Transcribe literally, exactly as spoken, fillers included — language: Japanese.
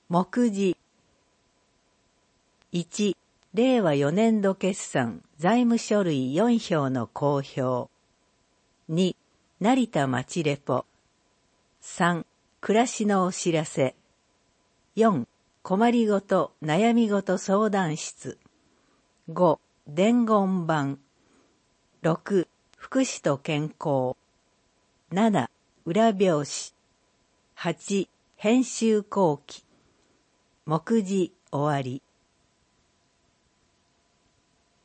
目次。いち、令和よねん度決算財務書類よん票の公表。に、成田町レポ。さん、暮らしのお知らせ。よん、困りごと悩みごと相談室。ご、伝言板。ろく、福祉と健康。なな、裏表紙。はち、編集後期。目次終わり。